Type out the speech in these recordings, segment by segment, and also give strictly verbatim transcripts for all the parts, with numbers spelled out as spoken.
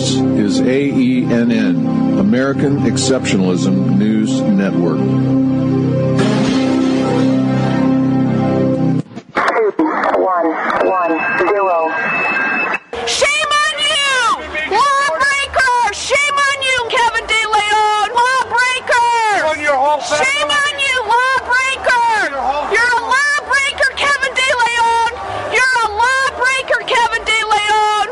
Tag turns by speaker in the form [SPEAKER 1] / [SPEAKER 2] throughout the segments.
[SPEAKER 1] This is A E N N, American Exceptionalism News Network.
[SPEAKER 2] One, one, zero.
[SPEAKER 3] Shame on you! Lawbreaker! Shame on you, Kevin De Leon! Lawbreaker! Shame on you, lawbreaker! You're a lawbreaker, Kevin De Leon! You're a lawbreaker, Kevin De Leon!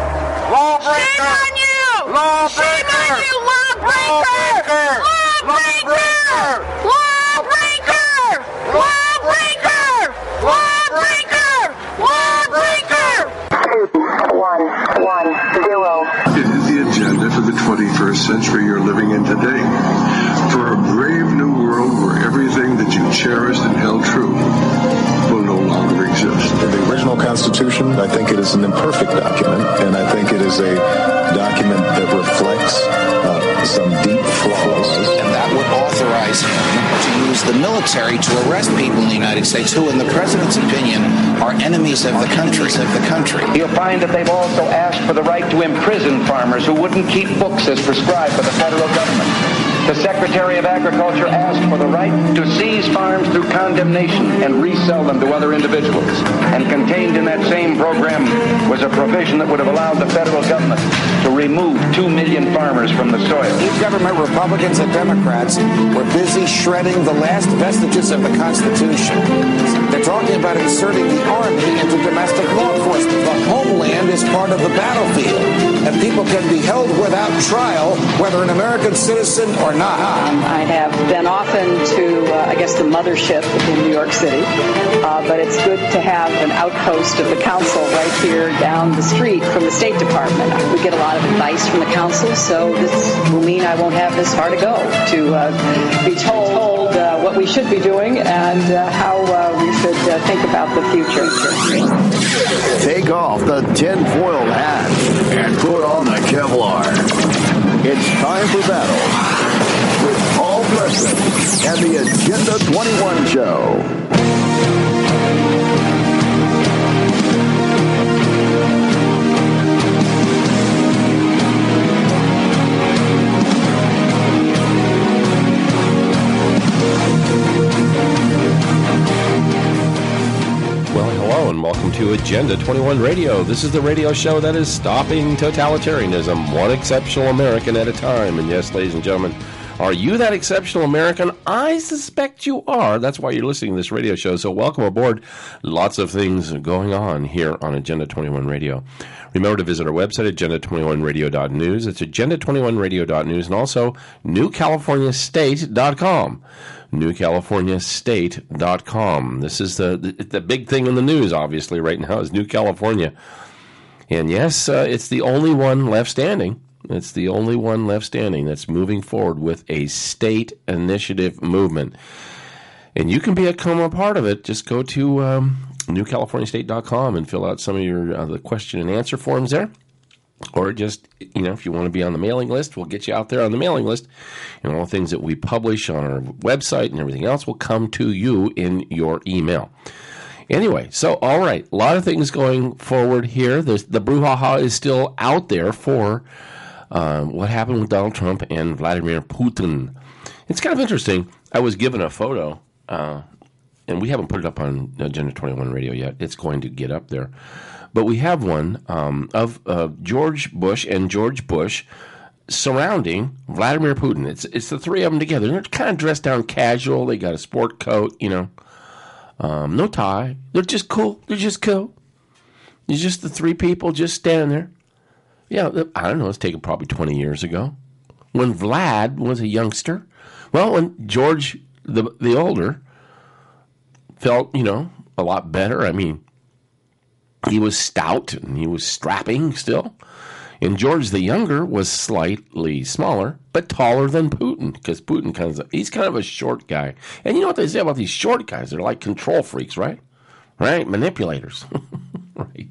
[SPEAKER 3] Shame on you! Shame on you, lawbreaker! Lawbreaker! Lawbreaker! Lawbreaker! Lawbreaker! Lawbreaker!
[SPEAKER 2] One, one, zero.
[SPEAKER 4] It is the agenda for the twenty-first century you're living in today. For a brave new world where everything that you cherished and held true will no longer exist.
[SPEAKER 5] The original Constitution, I think it is an imperfect document, and I think it is a document that reflects uh, some deep flaws.
[SPEAKER 6] And that would authorize him to use the military to arrest people in the United States who, in the president's opinion, are enemies of the country. Of the country.
[SPEAKER 7] You'll find that they've also asked for the right to imprison farmers who wouldn't keep books as prescribed by the federal government. The Secretary of Agriculture asked for the right to seize farms through condemnation and resell them to other individuals. And contained in that same program was a provision that would have allowed the federal government to remove two million farmers from the soil.
[SPEAKER 8] Each government, Republicans and Democrats, were busy shredding the last vestiges of the Constitution. They're talking about inserting the Army into domestic law enforcement. The homeland is part of the battlefield, and people can be held without trial, whether an American citizen or not.
[SPEAKER 9] Um, I have been often to, uh, I guess, the mothership in New York City, uh, but it's good to have an outpost of the council right here down the street from the State Department. We get a lot of advice from the council, so this will mean I won't have this far to go to uh, be told uh, what we should be doing and uh, how uh, we should uh, think about the future.
[SPEAKER 10] Take off the tinfoil hat and put on the Kevlar. It's time for battle with Paul Preston and the Agenda twenty-one Show.
[SPEAKER 11] And welcome to Agenda twenty-one Radio. This is the radio show that is stopping totalitarianism, one exceptional American at a time. And yes, ladies and gentlemen, are you that exceptional American? I suspect you are. That's why you're listening to this radio show. So welcome aboard. Lots of things going on here on Agenda twenty-one Radio. Remember to visit our website, agenda twenty-one radio dot news. It's agenda twenty-one radio dot news, and also new california state dot com. new california state dot com. This is the, the the big thing in the news, obviously, right now is New California. And yes, uh, it's the only one left standing. It's the only one left standing that's moving forward with a state initiative movement. And you can become a part of it. Just go to um, new california state dot com and fill out some of your uh, the question and answer forms there. Or just, you know, if you want to be on the mailing list, we'll get you out there on the mailing list. And all the things that we publish on our website and everything else will come to you in your email. Anyway, so, all right, a lot of things going forward here. There's, the brouhaha is still out there for um, what happened with Donald Trump and Vladimir Putin. It's kind of interesting. I was given a photo, uh, and we haven't put it up on Agenda twenty-one Radio yet. It's going to get up there. But we have one um, of uh, George Bush and George Bush surrounding Vladimir Putin. It's it's the three of them together. They're kind of dressed down casual. They got a sport coat, you know, um, no tie. They're just cool. They're just cool. It's just the three people just standing there. Yeah, I don't know. Let's take it probably twenty years ago when Vlad was a youngster. Well, when George the the older felt, you know, a lot better. I mean, he was stout and he was strapping still. And George the younger was slightly smaller, but taller than Putin, because Putin kind of he's kind of a short guy. And you know what they say about these short guys? They're like control freaks, right? Right? Manipulators. Right.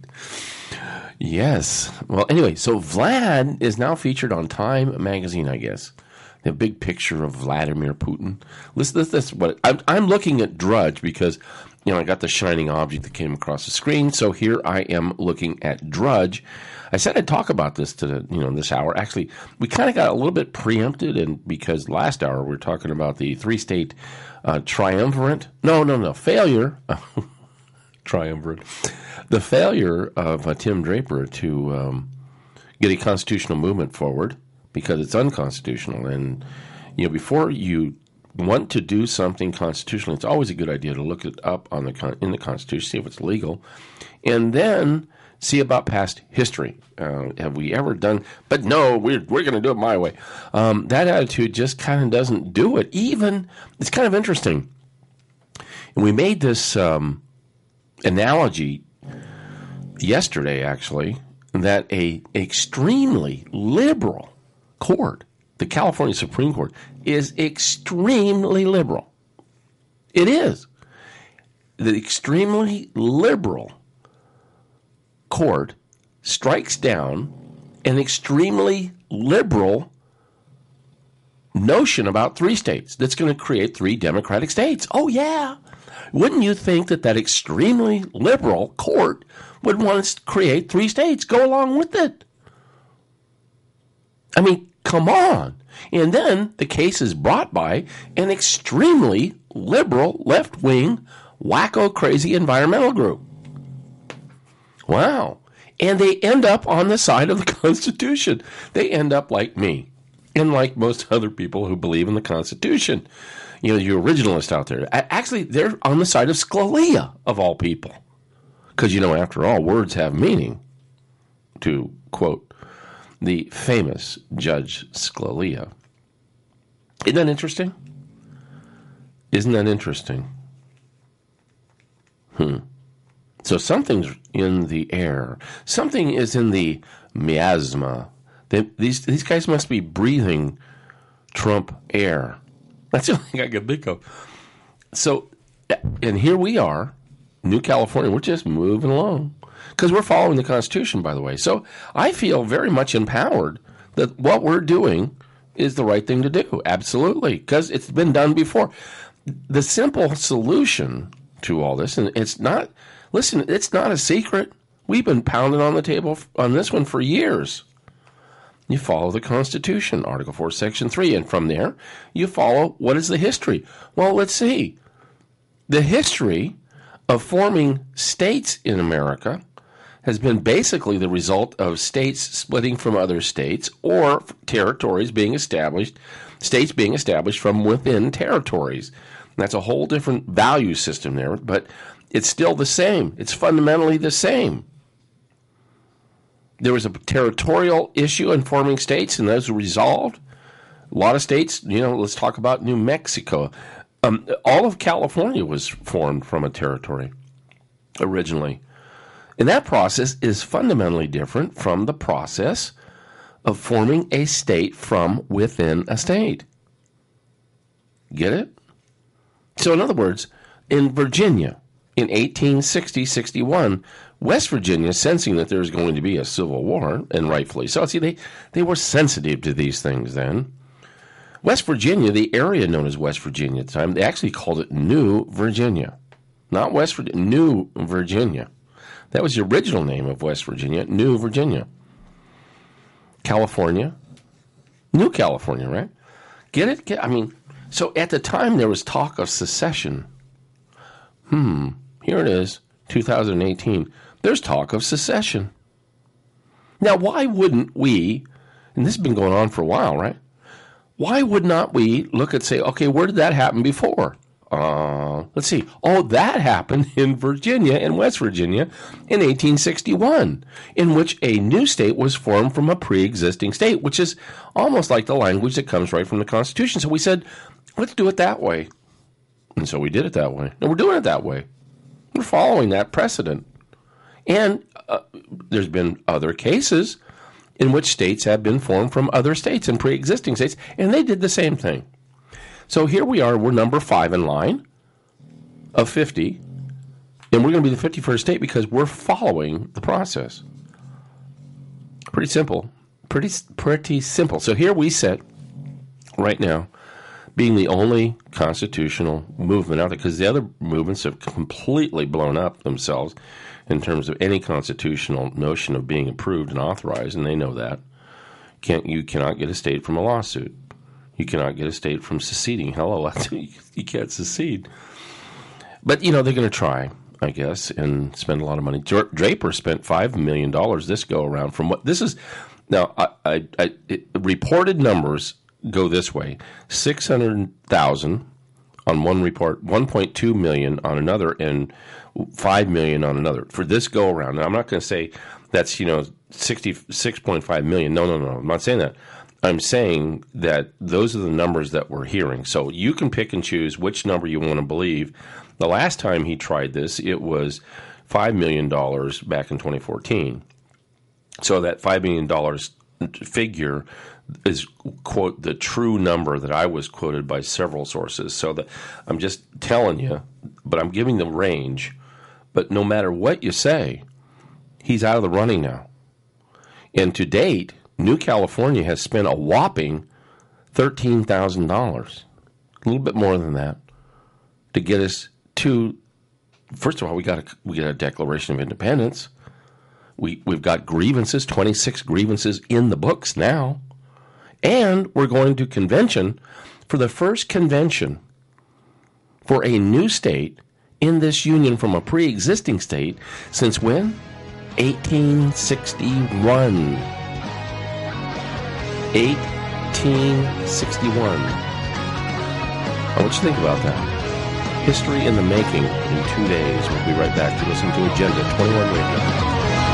[SPEAKER 11] Yes. Well, anyway, so Vlad is now featured on Time magazine, I guess. The big picture of Vladimir Putin. Listen, this, this what I'm, I'm looking at Drudge because you know, I got the shining object that came across the screen. So here I am looking at Drudge. I said I'd talk about this to the, you know, this hour. Actually, we kind of got a little bit preempted, and because last hour we were talking about the three-state uh, triumvirate. No, no, no, failure. triumvirate. The failure of uh, Tim Draper to um, get a constitutional movement forward because it's unconstitutional. And, you know, before you want to do something constitutional, it's always a good idea to look it up on the con- in the Constitution, see if it's legal, and then see about past history. Uh, have we ever done? But no, we're we're going to do it my way. Um, that attitude just kind of doesn't do it. Even it's kind of interesting, and we made this um, analogy yesterday, actually, that a extremely liberal court, the California Supreme Court, is extremely liberal. It is. The extremely liberal court strikes down an extremely liberal notion about three states that's going to create three democratic states. Oh, yeah. Wouldn't you think that that extremely liberal court would want us to create three states? Go along with it. I mean, come on. And then the case is brought by an extremely liberal, left-wing, wacko, crazy environmental group. Wow. And they end up on the side of the Constitution. They end up like me and like most other people who believe in the Constitution. You know, you originalists out there. Actually, they're on the side of Scalia, of all people. Because, you know, after all, words have meaning, to quote the famous Judge Scalia. Isn't that interesting? Isn't that interesting? Hmm. So something's in the air. Something is in the miasma. They, these these guys must be breathing Trump air. That's the only thing I can think of. So, and here we are, New California. We're just moving along because we're following the Constitution, by the way. So I feel very much empowered that what we're doing is the right thing to do. Absolutely, because it's been done before. The simple solution to all this, and it's not, listen, it's not a secret. We've been pounding on the table on this one for years. You follow the Constitution, Article four, Section three, and from there, you follow what is the history. Well, let's see. The history of forming states in America has been basically the result of states splitting from other states or territories being established, states being established from within territories. That's a whole different value system there, but it's still the same. It's fundamentally the same. There was a territorial issue in forming states, and those were resolved. A lot of states, you know, let's talk about New Mexico. Um, all of California was formed from a territory originally. And that process is fundamentally different from the process of forming a state from within a state. Get it? So in other words, in Virginia, in eighteen sixty to sixty-one, West Virginia, sensing that there was going to be a civil war, and rightfully so, see, they, they were sensitive to these things then. West Virginia, the area known as West Virginia at the time, they actually called it New Virginia. Not West Virginia, New Virginia. That was the original name of West Virginia, New Virginia. California, New California, right? Get it? Get, I mean, so at the time there was talk of secession. Hmm, here it is, two thousand eighteen. There's talk of secession. Now, why wouldn't we, and this has been going on for a while, right? Why would not we look and say, okay, where did that happen before? Uh, let's see. Oh, that happened in Virginia and West Virginia in eighteen sixty-one, in which a new state was formed from a pre-existing state, which is almost like the language that comes right from the Constitution. So we said, let's do it that way. And so we did it that way. And we're doing it that way. We're following that precedent. And uh, there's been other cases in which states have been formed from other states and pre-existing states, and they did the same thing. So here we are, we're number five in line of fifty, and we're going to be the fifty-first state because we're following the process. Pretty simple. Pretty, pretty simple. So here we sit right now being the only constitutional movement out there, because the other movements have completely blown up themselves in terms of any constitutional notion of being approved and authorized, and they know that. Can't you cannot get a state from a lawsuit. You cannot get a state from seceding. Hello, you can't secede. But, you know, they're going to try, I guess, and spend a lot of money. Draper spent five million dollars this go-around from what this is. Now, I, I, I it, reported numbers go this way: six hundred thousand on one report, one point two million dollars on another, and five million dollars on another for this go-around. Now, I'm not going to say that's, you know, sixty-six point five million dollars. No, no, no. I'm not saying that. I'm saying that those are the numbers that we're hearing. So you can pick and choose which number you want to believe. The last time he tried this, it was five million dollars back in twenty fourteen. So that five million dollars figure is, quote, the true number that I was quoted by several sources. So that I'm just telling you, but I'm giving the range. But no matter what you say, he's out of the running now. And to date, New California has spent a whopping thirteen thousand dollars, a little bit more than that, to get us to, first of all, we got a, we got a Declaration of Independence. We, we've got grievances, twenty-six grievances in the books now. And we're going to convention for the first convention for a new state in this union from a pre-existing state since when? eighteen sixty-one. eighteen sixty-one. I want you to think about that. History in the making in two days. We'll be right back to listen to Agenda twenty-one Radio.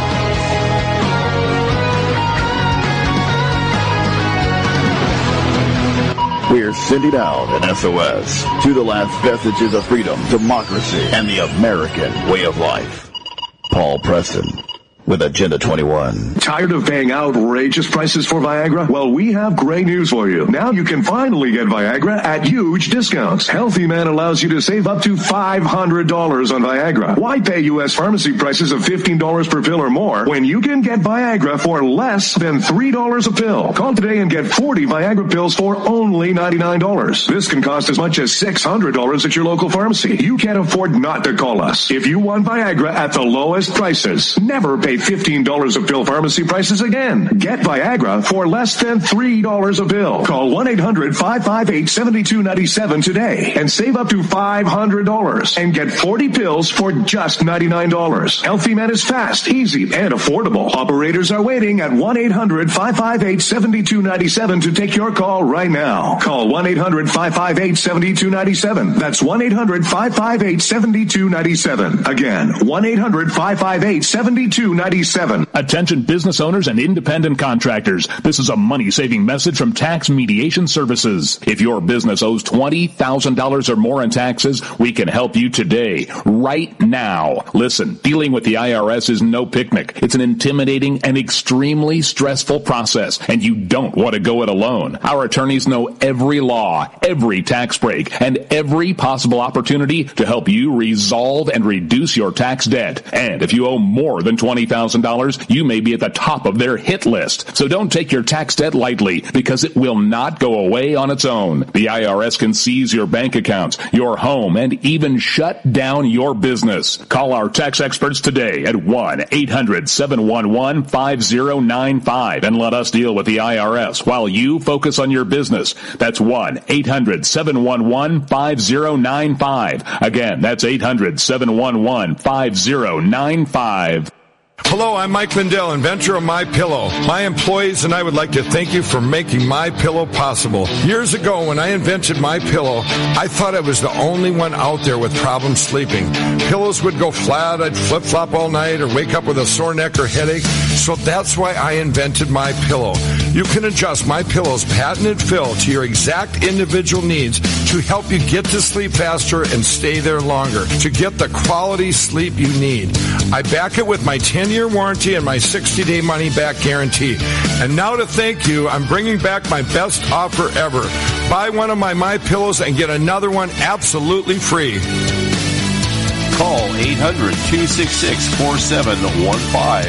[SPEAKER 10] We're sending out an S O S to the last vestiges of freedom, democracy, and the American way of life. Paul Preston with Agenda twenty-one.
[SPEAKER 4] Tired of paying outrageous prices for Viagra? Well, we have great news for you. Now you can finally get Viagra at huge discounts. Healthy Man allows you to save up to five hundred dollars on Viagra. Why pay U S pharmacy prices of fifteen dollars per pill or more when you can get Viagra for less than three dollars a pill? Call today and get forty Viagra pills for only ninety-nine dollars. This can cost as much as six hundred dollars at your local pharmacy. You can't afford not to call us. If you want Viagra at the lowest prices, never pay fifteen dollars a pill pharmacy prices again. Get Viagra for less than three dollars a pill. Call one eight hundred five five eight seven two nine seven today and save up to five hundred dollars and get forty pills for just ninety-nine dollars. Healthy Man is fast, easy, and affordable. Operators are waiting at one eight hundred five five eight seven two nine seven to take your call right now. Call one eight hundred five five eight seven two nine seven. That's one eight hundred five five eight seven two nine seven. Again, one eight hundred five five eight seven two nine seven.
[SPEAKER 12] Attention business owners and independent contractors. This is a money-saving message from Tax Mediation Services. If your business owes twenty thousand dollars or more in taxes, we can help you today, right now. Listen, dealing with the I R S is no picnic. It's an intimidating and extremely stressful process, and you don't want to go it alone. Our attorneys know every law, every tax break, and every possible opportunity to help you resolve and reduce your tax debt. And if you owe more than twenty thousand dollars, you may be at the top of their hit list. So don't take your tax debt lightly, because it will not go away on its own. The I R S can seize your bank accounts, your home, and even shut down your business. Call our tax experts today at one eight hundred seven one one five zero nine five and let us deal with the I R S while you focus on your business. That's one eight hundred seven one one five zero nine five. Again, that's eight hundred seven one one five zero nine five.
[SPEAKER 13] Hello, I'm Mike Lindell, inventor of MyPillow. My employees and I would like to thank you for making MyPillow possible. Years ago, when I invented MyPillow, I thought I was the only one out there with problems sleeping. Pillows would go flat, I'd flip-flop all night, or wake up with a sore neck or headache. So that's why I invented MyPillow. You can adjust MyPillow's patented fill to your exact individual needs to help you get to sleep faster and stay there longer, to get the quality sleep you need. I back it with my ten-year warranty and my sixty-day money-back guarantee. And now to thank you, I'm bringing back my best offer ever. Buy one of my MyPillows and get another one absolutely free.
[SPEAKER 11] Call eight hundred two six six four seven one five.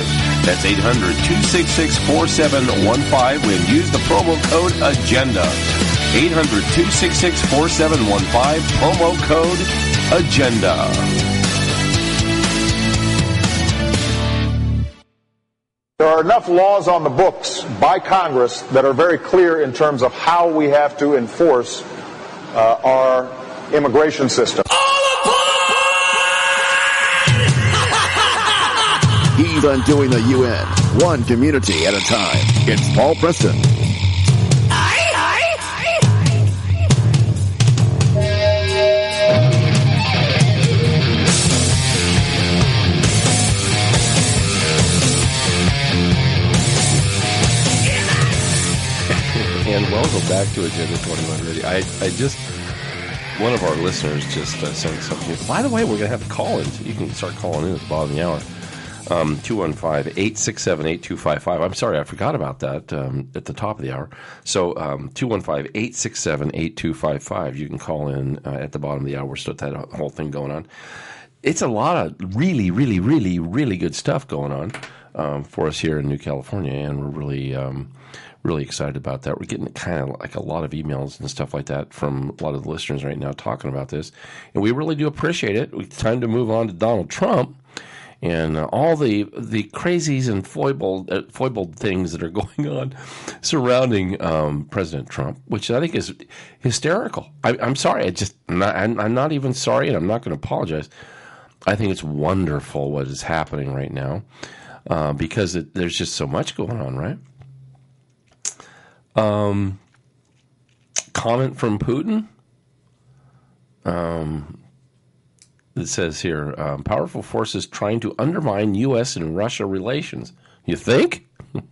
[SPEAKER 11] That's eight hundred, two six six, four seven one five and use the promo code AGENDA. eight hundred, two six six, four seven one five, promo code AGENDA.
[SPEAKER 14] There are enough laws on the books by Congress that are very clear in terms of how we have to enforce uh, our immigration system.
[SPEAKER 10] He's undoing the U N, one community at a time. It's Paul Preston.
[SPEAKER 11] And welcome back to Agenda twenty-one Radio. I, I just, one of our listeners just uh, sent something. By the way, we're going to have a call in. You can start calling in at the bottom of the hour. Um, two one five, eight six seven, eight two five five. I'm sorry, I forgot about that um, at the top of the hour. So um, two one five, eight six seven, eight two five five. You can call in uh, at the bottom of the hour. We're still that whole thing going on. It's a lot of really, really, really, really good stuff going on um, for us here in New California, and we're really, um, really excited about that. We're getting kind of like a lot of emails and stuff like that from a lot of the listeners right now talking about this, and we really do appreciate it. It's time to move on to Donald Trump. And uh, all the the crazies and foibled, uh, foibled things that are going on surrounding um, President Trump, which I think is hysterical. I, I'm sorry, I just I'm not, I'm, I'm not even sorry, and I'm not going to apologize. I think it's wonderful what is happening right now uh, because it, there's just so much going on, right? Um, comment from Putin. Um. It says here, um, powerful forces trying to undermine U S and Russia relations. You think?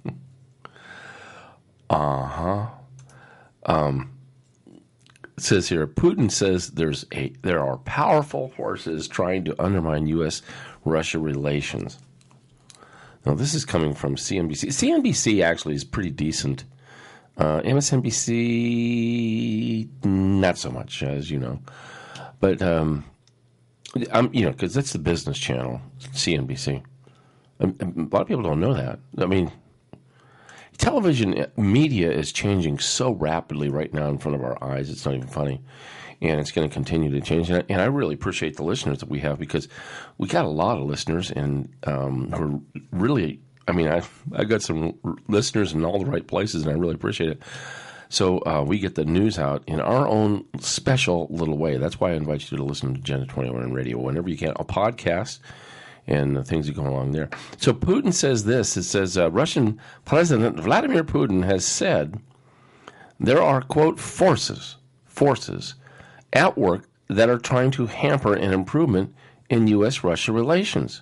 [SPEAKER 11] uh-huh. Um, it says here, Putin says there's a there are powerful forces trying to undermine U S Russia relations. Now, this is coming from C N B C. C N B C actually is pretty decent. Uh, M S N B C, not so much, as you know. But... Um, I'm, you know, because that's the business channel, C N B C. A, a lot of people don't know that. I mean, television media is changing so rapidly right now in front of our eyes. It's not even funny. And it's going to continue to change. And I, and I really appreciate the listeners that we have because we got a lot of listeners and um, who are really, I mean, I I got some listeners in all the right places, and I really appreciate it. So uh, we get the news out in our own special little way. That's why I invite you to listen to Agenda twenty-one Radio whenever you can. A podcast and the things that go along there. So Putin says this. It says uh, Russian President Vladimir Putin has said there are, quote, forces, forces at work that are trying to hamper an improvement in U S Russia relations.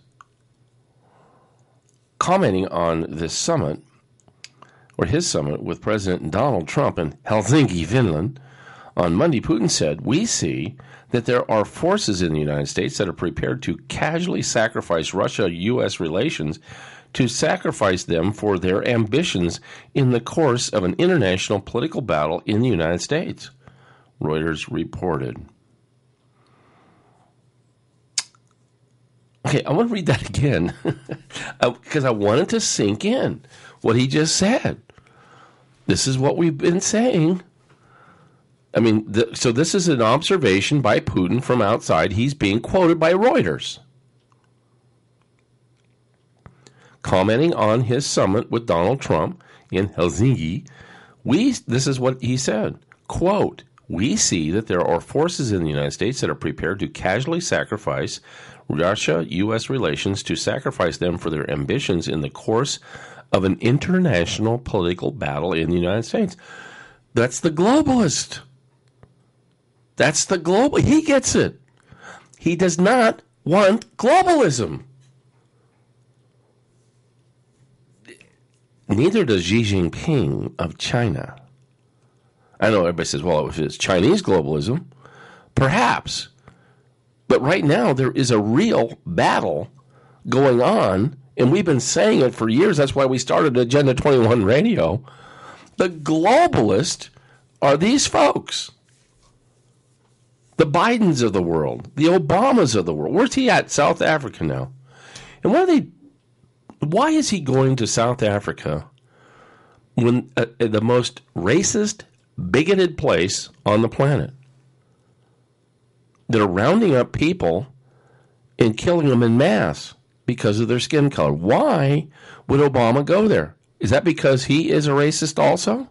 [SPEAKER 11] Commenting on this summit, or his summit with President Donald Trump in Helsinki, Finland, on Monday, Putin said, we see that there are forces in the United States that are prepared to casually sacrifice Russia-U S relations to sacrifice them for their ambitions in the course of an international political battle in the United States, Reuters reported. Okay, I want to read that again because I wanted to sink in what he just said. This is what we've been saying. I mean, the, so this is an observation by Putin from outside. He's being quoted by Reuters. Commenting on his summit with Donald Trump in Helsinki, we this is what he said, quote, we see that there are forces in the United States that are prepared to casually sacrifice Russia-U S relations to sacrifice them for their ambitions in the course of an international political battle in the United States. That's the globalist. That's the global. He gets it. He does not want globalism. Neither does Xi Jinping of China. I know everybody says, well, if it's Chinese globalism, perhaps. But right now, there is a real battle going on, and we've been saying it for years. That's why we started Agenda twenty-one Radio. The globalists are these folks. The Bidens of the world, the Obamas of the world. Where's he at? South Africa now. And what are they Why is he going to South Africa when uh, the most racist, bigoted place on the planet? They're rounding up people and killing them en masse because of their skin color. Why would Obama go there? Is that because he is a racist also?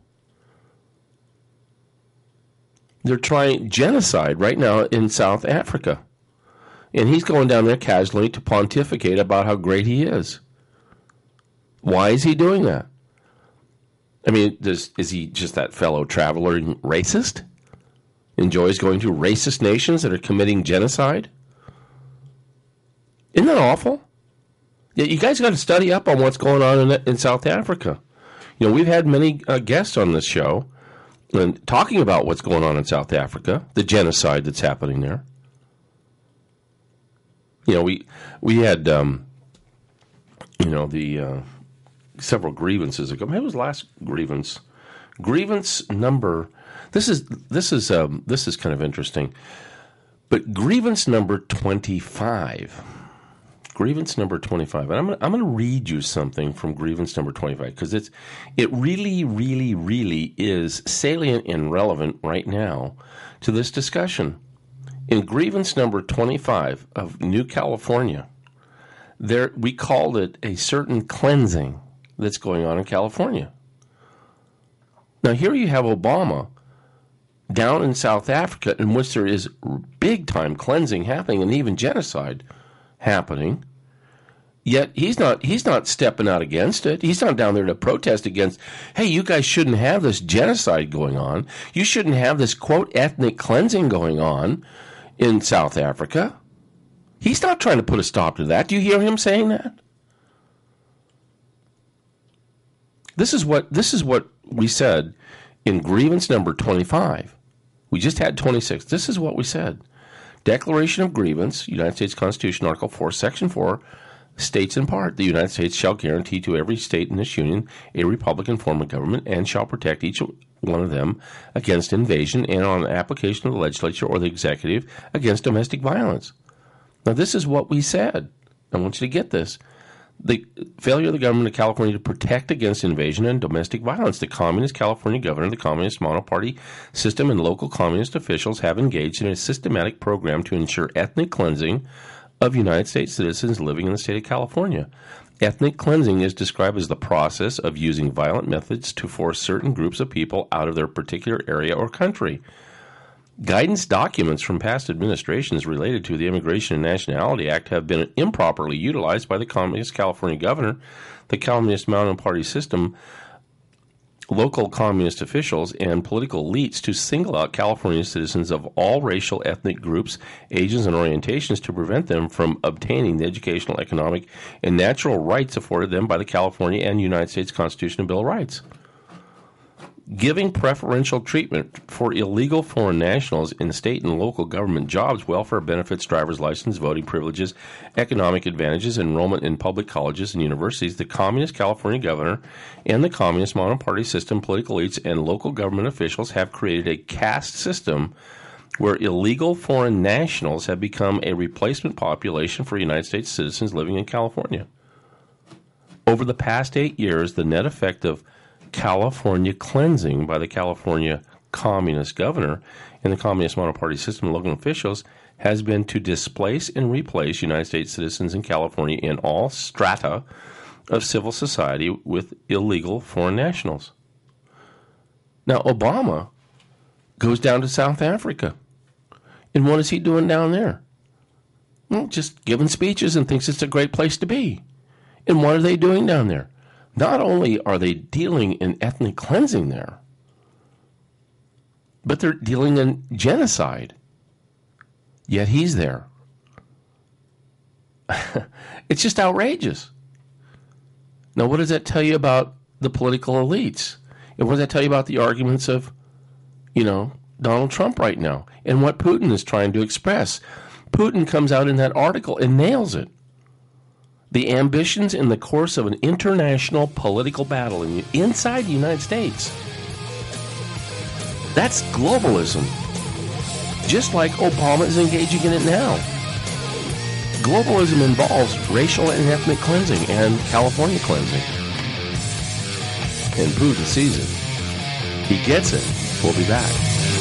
[SPEAKER 11] They're trying genocide right now in South Africa. And he's going down there casually to pontificate about how great he is. Why is he doing that? I mean, does, is he just that fellow traveler and racist? Enjoys going to racist nations that are committing genocide? Isn't that awful? Yeah, you guys got to study up on what's going on in, in South Africa. You know, we've had many uh, guests on this show and talking about what's going on in South Africa, the genocide that's happening there. You know, we we had, um, you know, the uh, several grievances ago. Maybe it was last grievance. Grievance number. This is this is um, this is kind of interesting. But grievance number twenty-five. Grievance number twenty-five. And I'm gonna, I'm going to read you something from grievance number twenty-five because it's it really, really, really is salient and relevant right now to this discussion. In grievance number twenty-five of New California, there we called it a certain cleansing that's going on in California. Now here you have Obama down in South Africa, in which there is big-time cleansing happening and even genocide happening. Yet he's not he's not stepping out against it. He's not down there to protest against, hey, you guys shouldn't have this genocide going on. You shouldn't have this, quote, ethnic cleansing going on in South Africa. He's not trying to put a stop to that. Do you hear him saying that? This is what this is what we said in grievance number twenty-five. We just had twenty-six. This is what we said. Declaration of Grievance, United States Constitution, Article four, Section four, states in part, the United States shall guarantee to every state in this union a republican form of government and shall protect each one of them against invasion and on application of the legislature or the executive against domestic violence. Now, this is what we said. I want you to get this. The failure of the government of California to protect against invasion and domestic violence. The Communist California governor, the Communist monoparty system, and local communist officials have engaged in a systematic program to ensure ethnic cleansing of United States citizens living in the state of California. Ethnic cleansing is described as the process of using violent methods to force certain groups of people out of their particular area or country. Guidance documents from past administrations related to the Immigration and Nationality Act have been improperly utilized by the Communist California governor, the Communist Mountain Party system, local communist officials, and political elites to single out California citizens of all racial, ethnic groups, ages, and orientations to prevent them from obtaining the educational, economic, and natural rights afforded them by the California and United States Constitution and Bill of Rights. Giving preferential treatment for illegal foreign nationals in state and local government jobs, welfare benefits, driver's license, voting privileges, economic advantages, enrollment in public colleges and universities, the Communist California governor and the Communist monoparty system, political elites, and local government officials have created a caste system where illegal foreign nationals have become a replacement population for United States citizens living in California. Over the past eight years, the net effect of California cleansing by the California Communist governor and the Communist monoparty system and local officials has been to displace and replace United States citizens in California in all strata of civil society with illegal foreign nationals. Now, Obama goes down to South Africa. And what is he doing down there? Well, just giving speeches and thinks it's a great place to be. And what are they doing down there? Not only are they dealing in ethnic cleansing there, but they're dealing in genocide. Yet he's there. It's just outrageous. Now, what does that tell you about the political elites? And what does that tell you about the arguments of, you know, Donald Trump right now and what Putin is trying to express? Putin comes out in that article and nails it. The ambitions in the course of an international political battle in, inside the United States. That's globalism. Just like Obama is engaging in it now. globalism involves racial and ethnic cleansing and California cleansing. And Putin sees it. He gets it. We'll be back.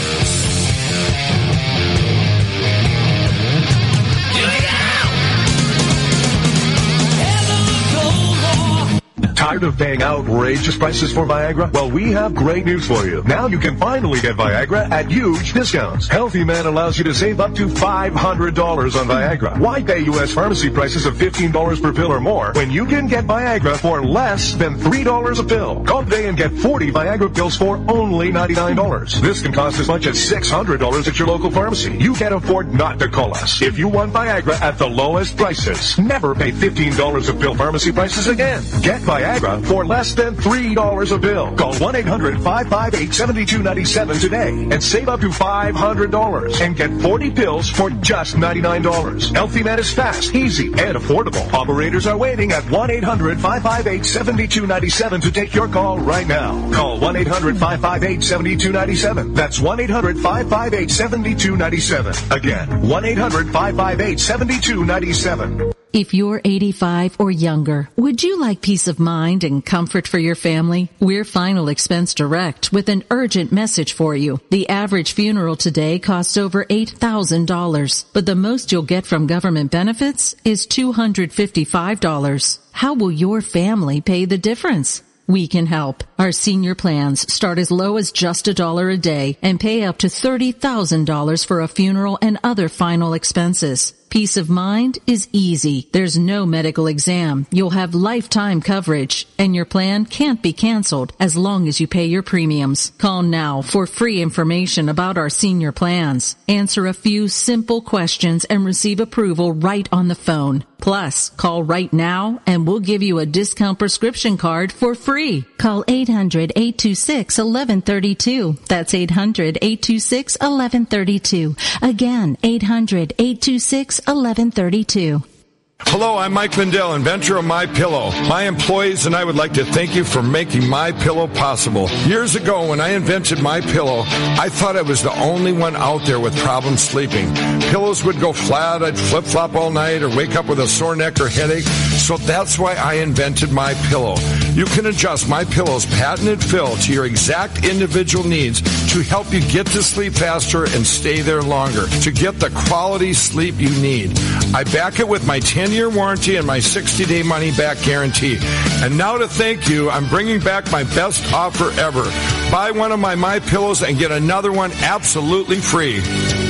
[SPEAKER 4] Tired of paying outrageous prices for Viagra? Well, we have great news for you. Now you can finally get Viagra at huge discounts. Healthy Man allows you to save up to five hundred dollars on Viagra. Why pay U S pharmacy prices of fifteen dollars per pill or more when you can get Viagra for less than three dollars a pill? Call today and get forty Viagra pills for only ninety-nine dollars. This can cost as much as six hundred dollars at your local pharmacy. You can't afford not to call us. If you want Viagra at the lowest prices, never pay fifteen dollars a pill pharmacy prices again. Get Viagra for less than three dollars a pill. Call one eight hundred five five eight seven two nine seven today and save up to five hundred dollars and get forty pills for just ninety-nine dollars. Healthy Man is fast, easy, and affordable. Operators are waiting at one eight hundred five five eight seven two nine seven to take your call right now. Call one eight hundred five five eight seven two nine seven. That's one eight hundred five five eight seven two nine seven. Again, one eight hundred five five eight seven two nine seven.
[SPEAKER 15] If you're eighty-five or younger, would you like peace of mind and comfort for your family? We're Final Expense Direct with an urgent message for you. The average funeral today costs over eight thousand dollars, but the most you'll get from government benefits is two hundred fifty-five dollars. How will your family pay the difference? We can help. Our senior plans start as low as just a dollar a day and pay up to thirty thousand dollars for a funeral and other final expenses. Peace of mind is easy. There's no medical exam. You'll have lifetime coverage, and your plan can't be canceled as long as you pay your premiums. Call now for free information about our senior plans. Answer a few simple questions and receive approval right on the phone. Plus, call right now and we'll give you a discount prescription card for free. Call eight hundred eight two six one one three two. That's eight hundred eight two six one one three two. Again, eight hundred eight two six one one three two.
[SPEAKER 13] Hello, I'm Mike Lindell, inventor of MyPillow. My employees and I would like to thank you for making MyPillow possible. Years ago, when I invented MyPillow, I thought I was the only one out there with problems sleeping. Pillows would go flat, I'd flip-flop all night, or wake up with a sore neck or headache. So that's why I invented MyPillow. You can adjust MyPillow's patented fill to your exact individual needs to help you get to sleep faster and stay there longer, to get the quality sleep you need. I back it with my ten-year warranty and my sixty-day money-back guarantee. And now to thank you, I'm bringing back my best offer ever. Buy one of my MyPillows and get another one absolutely free.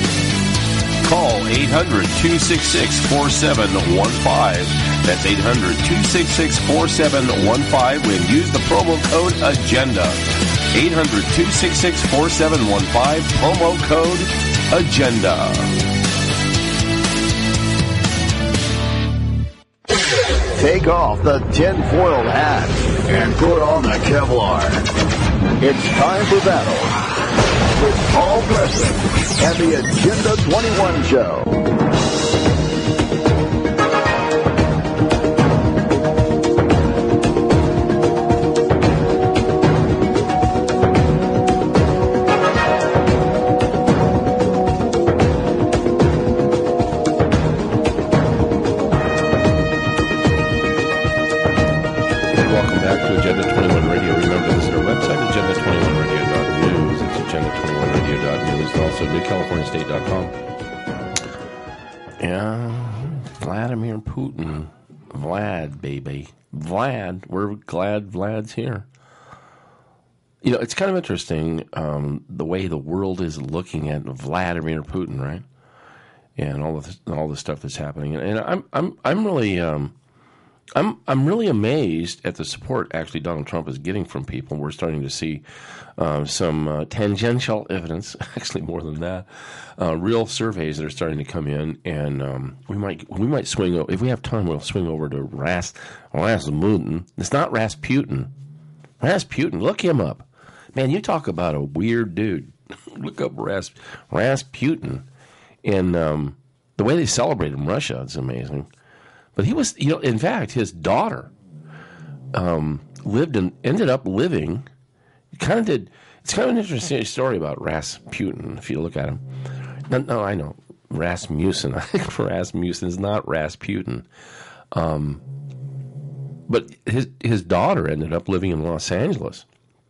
[SPEAKER 11] Call eight hundred two six six four seven one five. That's eight hundred two six six four seven one five and use the promo code AGENDA. eight hundred two six six four seven one five, promo code AGENDA.
[SPEAKER 10] Take off the tinfoil hat and put on the Kevlar. It's time for battle with Paul Preston and the Agenda twenty-one Show.
[SPEAKER 11] new california state dot com. Yeah, Vladimir Putin. Vlad, baby. Vlad. We're glad Vlad's here. You know, it's kind of interesting um, the way the world is looking at Vladimir Putin, right? And all the all the stuff that's happening. And, and I'm I'm I'm really um, I'm I'm really amazed at the support actually Donald Trump is getting from people. We're starting to see uh, some uh, tangential evidence, actually more than that, uh, real surveys that are starting to come in, and um, we might we might swing over, if we have time. We'll swing over to Ras Rasmussen. It's not Rasputin. Rasputin. Look him up, man. You talk about a weird dude. Look up Ras Rasputin, and um, the way they celebrate in Russia is amazing. But he was, you know, in fact, his daughter um, lived and ended up living. Kind of did. It's kind of an interesting story about Rasputin if you look at him. No, no I know Rasmussen. I think Rasmussen is not Rasputin. Um, but his his daughter ended up living in Los Angeles.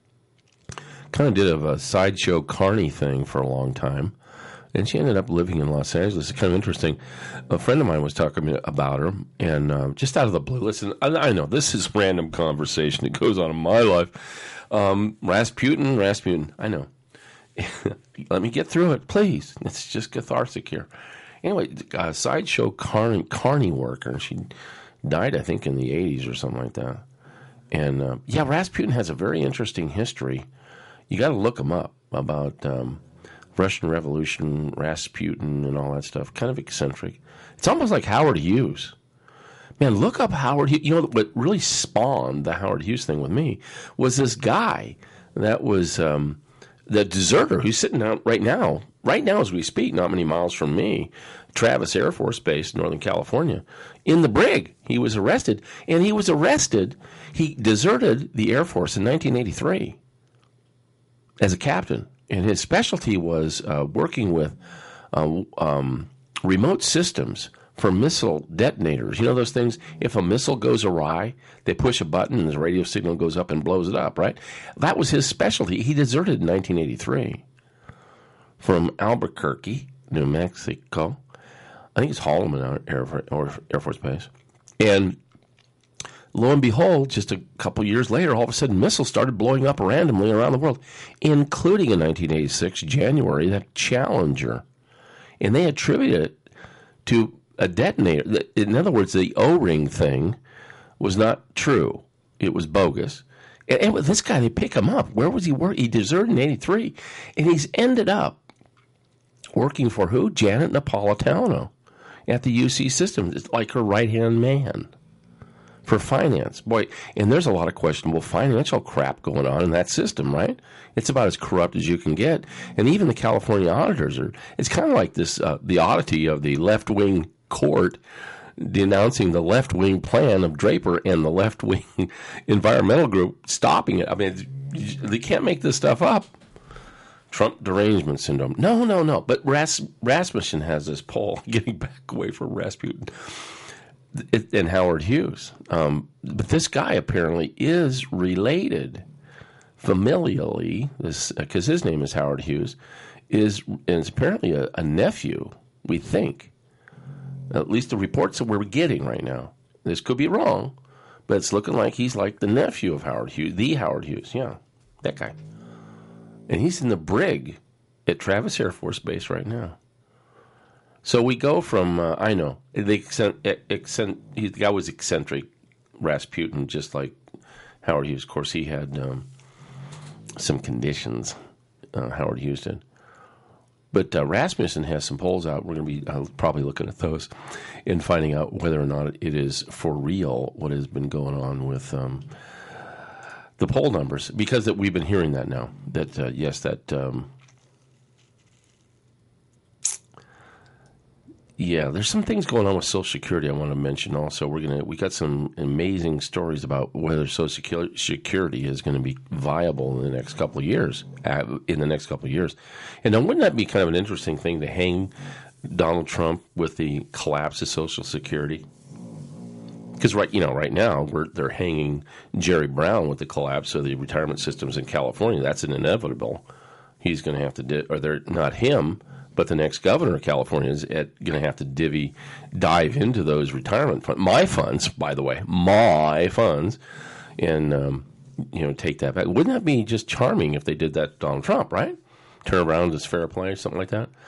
[SPEAKER 11] Kind of did a, a sideshow Carney thing for a long time. And she ended up living in Los Angeles. It's kind of interesting. A friend of mine was talking about her, and uh, just out of the blue, listen, I, I know this is random conversation that goes on in my life. Um, Rasputin, Rasputin, I know. Let me get through it, please. It's just cathartic here. Anyway, a sideshow Carney, Carney worker. She died, I think, in the eighties or something like that. And, uh, yeah, Rasputin has a very interesting history. You got to look him up about... Um, Russian Revolution, Rasputin, and all that stuff. Kind of eccentric. It's almost like Howard Hughes. Man, look up Howard Hughes. You know, what really spawned the Howard Hughes thing with me was this guy that was um, the deserter who's sitting out right now, right now as we speak, not many miles from me, Travis Air Force Base, Northern California, in the brig. He was arrested. And he was arrested. He deserted the Air Force in nineteen eighty-three as a captain. And his specialty was uh, working with uh, um, remote systems for missile detonators. You know those things? If a missile goes awry, they push a button and the radio signal goes up and blows it up, right? That was his specialty. He deserted in nineteen eighty-three from Albuquerque, New Mexico. I think it's Holloman Air, Air Force Base. And lo and behold, just a couple years later, all of a sudden missiles started blowing up randomly around the world, including in nineteen eighty-six, January, that Challenger. And they attributed it to a detonator. In other words, the O-ring thing was not true. It was bogus. And, and with this guy, they pick him up. Where was he working? He deserted in eighty-three. And he's ended up working for who? Janet Napolitano at the U C Systems. It's like her right-hand man. For finance. Boy, and there's a lot of questionable financial crap going on in that system, right? It's about as corrupt as you can get. And even the California auditors are, it's kind of like this, uh, the oddity of the left-wing court denouncing the left-wing plan of Draper and the left-wing environmental group stopping it. I mean, they can't make this stuff up. Trump derangement syndrome. No, no, no. But Ras- Rasmussen has this poll, getting back away from Rasputin. And Howard Hughes. Um, but this guy apparently is related familially, this because his name is Howard Hughes, is and it's apparently a, a nephew, we think. At least the reports that we're getting right now. This could be wrong, but it's looking like he's like the nephew of Howard Hughes, the Howard Hughes, yeah, that guy. And he's in the brig at Travis Air Force Base right now. So we go from, uh, I know, the, accent, accent, he, the guy was eccentric, Rasputin, just like Howard Hughes. Of course, he had um, some conditions, uh, Howard Hughes did. But uh, Rasmussen has some polls out. We're going to be uh, probably looking at those and finding out whether or not it is for real what has been going on with um, the poll numbers. Because that we've been hearing that now, that, uh, yes, that... Um, Yeah, there's some things going on with Social Security I want to mention also. We're gonna we got some amazing stories about whether Social Security is going to be viable in the next couple of years. In the next couple of years, and now wouldn't that be kind of an interesting thing to hang Donald Trump with the collapse of Social Security? Because right, you know, right now we're they're hanging Jerry Brown with the collapse of the retirement systems in California. That's an inevitable. He's going to have to, di- or they're not him. But the next governor of California is going to have to divvy, dive into those retirement funds, my funds, by the way, my funds, and um, you know, take that back. Wouldn't that be just charming if they did that to Donald Trump, right? Turn around as fair play, something like that.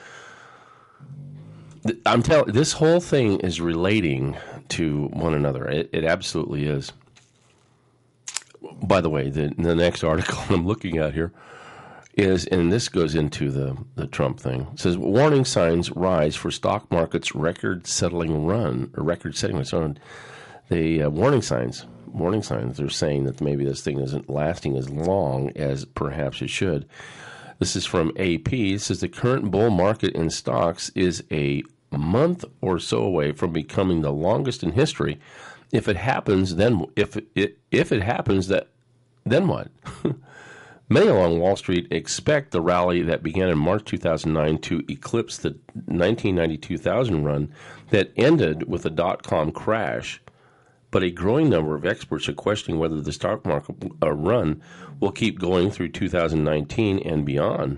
[SPEAKER 11] I'm telling, this whole thing is relating to one another. It, it absolutely is. By the way, the, the next article I'm looking at here is, and this goes into the, the Trump thing, it says, warning signs rise for stock market's record-settling run, or record-setting run. The uh, warning signs, warning signs, they're saying that maybe this thing isn't lasting as long as perhaps it should. This is from A P. It says the current bull market in stocks is a month or so away from becoming the longest in history. If it happens, then if it if it happens, that then what? Many along Wall Street expect the rally that began in March two thousand nine to eclipse the nineteen ninety-two thousand run that ended with the dot-com crash. But a growing number of experts are questioning whether the stock market uh, run will keep going through two thousand nineteen and beyond.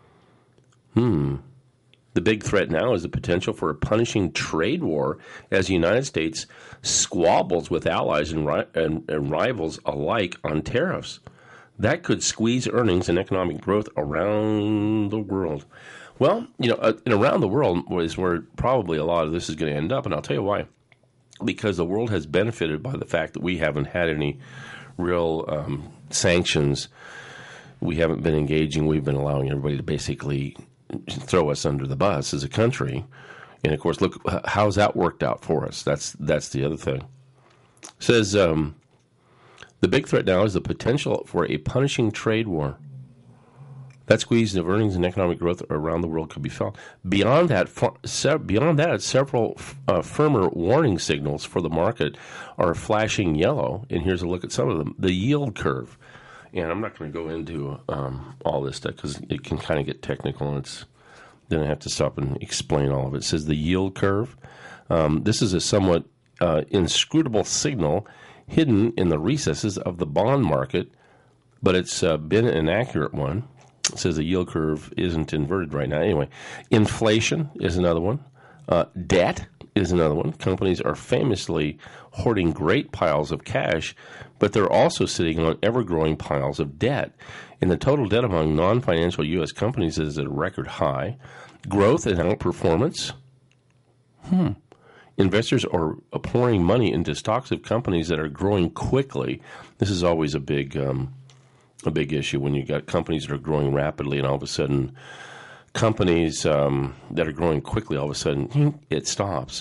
[SPEAKER 11] Hmm. The big threat now is the potential for a punishing trade war as the United States squabbles with allies and, ri- and, and rivals alike on tariffs. That could squeeze earnings and economic growth around the world. Well, you know, uh, and around the world is where probably a lot of this is going to end up, and I'll tell you why. Because the world has benefited by the fact that we haven't had any real um, sanctions. We haven't been engaging. We've been allowing everybody to basically throw us under the bus as a country. And, of course, look, how's that worked out for us? That's that's the other thing. It says, um, the big threat now is the potential for a punishing trade war. That squeeze of earnings and economic growth around the world could be felt. Beyond that, beyond that, several uh, firmer warning signals for the market are flashing yellow. And here's a look at some of them. The yield curve. And I'm not going to go into um, all this stuff because it can kind of get technical, and it's then I have to stop and explain all of it. It says the yield curve. Um, this is a somewhat uh, inscrutable signal hidden in the recesses of the bond market, but it's uh, been an accurate one. It says the yield curve isn't inverted right now. Anyway, inflation is another one. Uh, debt is another one. Companies are famously hoarding great piles of cash, but they're also sitting on ever-growing piles of debt. And the total debt among non-financial U S companies is at a record high. Growth and outperformance. Hmm. Investors are pouring money into stocks of companies that are growing quickly. This is always a big, um, a big issue when you got companies that are growing rapidly, and all of a sudden, companies um, that are growing quickly, all of a sudden, it stops.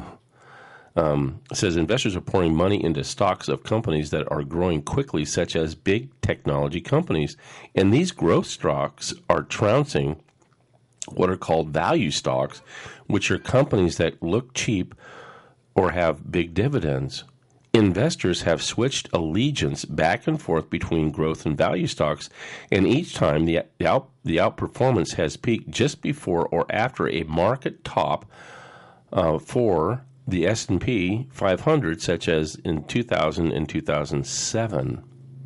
[SPEAKER 11] Um, it says investors are pouring money into stocks of companies that are growing quickly, such as big technology companies. And these growth stocks are trouncing what are called value stocks, which are companies that look cheap or have big dividends. Investors have switched allegiance back and forth between growth and value stocks, and each time the, the, out, the outperformance has peaked just before or after a market top uh, for the S and P five hundred, such as in two thousand and two thousand seven.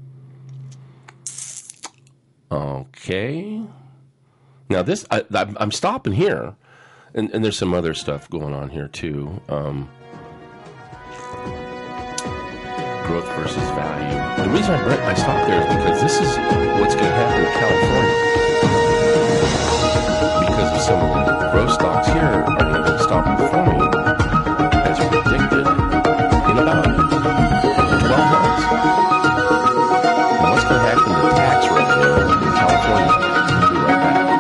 [SPEAKER 11] Okay. Now this, I, I'm stopping here, and, and there's some other stuff going on here too. Um, growth versus value. The reason I, I stopped there is because this is what's going to happen in California. Because of some of the growth stocks here are going to stop performing as predicted in about twelve months. Now what's going to happen to tax revenue in California? We'll be right back.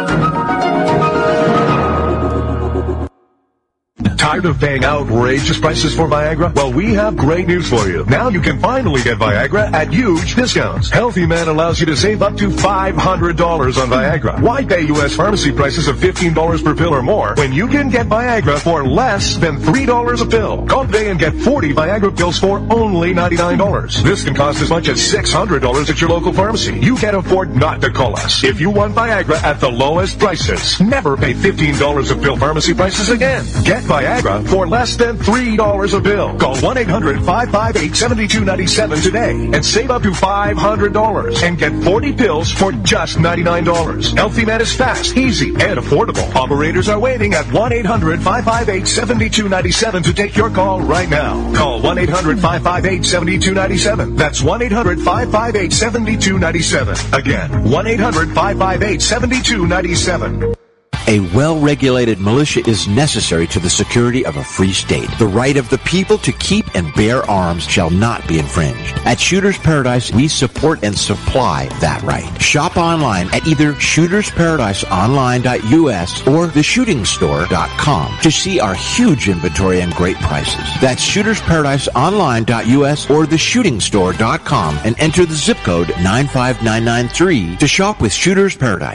[SPEAKER 4] Tired of paying outrageous prices for Viagra? Well, we have great news for you. Now you can finally get Viagra at huge discounts. Healthy Man allows you to save up to five hundred dollars on Viagra. Why pay U S pharmacy prices of fifteen dollars per pill or more when you can get Viagra for less than three dollars a pill? Call today and get forty Viagra pills for only ninety-nine dollars. This can cost as much as six hundred dollars at your local pharmacy. You can't afford not to call us. If you want Viagra at the lowest prices, never pay fifteen dollars a pill pharmacy prices again. Get Viagra for less than three dollars a pill. Call one eight hundred five five eight seven two nine seven today and save up to five hundred dollars and get forty pills for just ninety-nine dollars. Healthy Man is fast, easy, and affordable. Operators are waiting at one eight hundred five five eight seven two nine seven to take your call right now. Call one eight hundred five five eight seven two nine seven. That's one eight hundred five five eight seven two nine seven. Again, one eight hundred five five eight seven two nine seven.
[SPEAKER 16] A well-regulated militia is necessary to the security of a free state. The right of the people to keep and bear arms shall not be infringed. At Shooters Paradise, we support and supply that right. Shop online at either shooters paradise online dot U S or the shooting store dot com to see our huge inventory and great prices. That's shooters paradise online dot U S or the shooting store dot com and enter the zip code nine five nine nine three to shop with Shooters Paradise.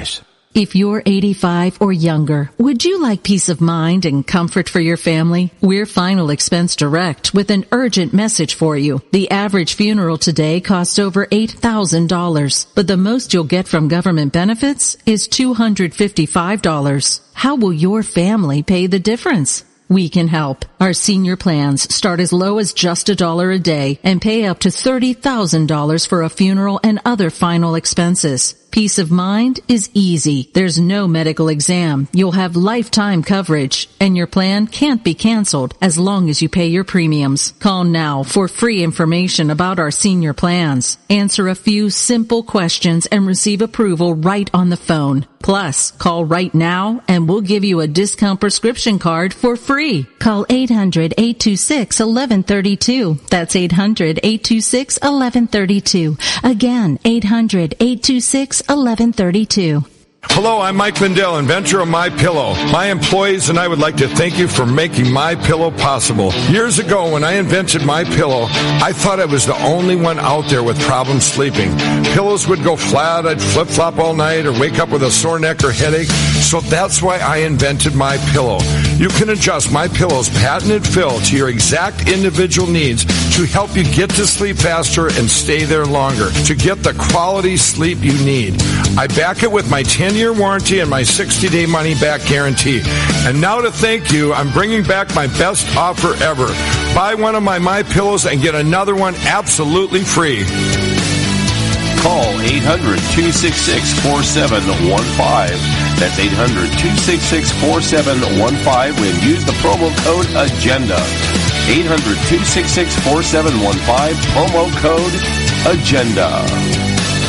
[SPEAKER 15] If you're eighty-five or younger, would you like peace of mind and comfort for your family? We're Final Expense Direct with an urgent message for you. The average funeral today costs over eight thousand dollars, but the most you'll get from government benefits is two hundred fifty-five dollars. How will your family pay the difference? We can help. Our senior plans start as low as just a dollar a day and pay up to thirty thousand dollars for a funeral and other final expenses. Peace of mind is easy. There's no medical exam. You'll have lifetime coverage, and your plan can't be canceled as long as you pay your premiums. Call now for free information about our senior plans. Answer a few simple questions and receive approval right on the phone. Plus, call right now and we'll give you a discount prescription card for free. Call eight hundred, eight two six, one one three two. That's eight hundred, eight two six, one one three two. Again, eight hundred, eight two six, one one three two.
[SPEAKER 13] Hello, I'm Mike Lindell, inventor of MyPillow. My employees and I would like to thank you for making MyPillow possible. Years ago, when I invented MyPillow, I thought I was the only one out there with problems sleeping. Pillows would go flat, I'd flip-flop all night, or wake up with a sore neck or headache. So that's why I invented MyPillow. You can adjust MyPillow's patented fill to your exact individual needs to help you get to sleep faster and stay there longer, to get the quality sleep you need. I back it with my ten-year warranty and my sixty-day money-back guarantee. And now to thank you, I'm bringing back my best offer ever. Buy one of my MyPillows and get another one absolutely free.
[SPEAKER 11] Call eight hundred, two six six, four seven one five. That's eight hundred, two six six, four seven one five and use the promo code AGENDA. eight hundred, two six six, four seven one five, promo code AGENDA.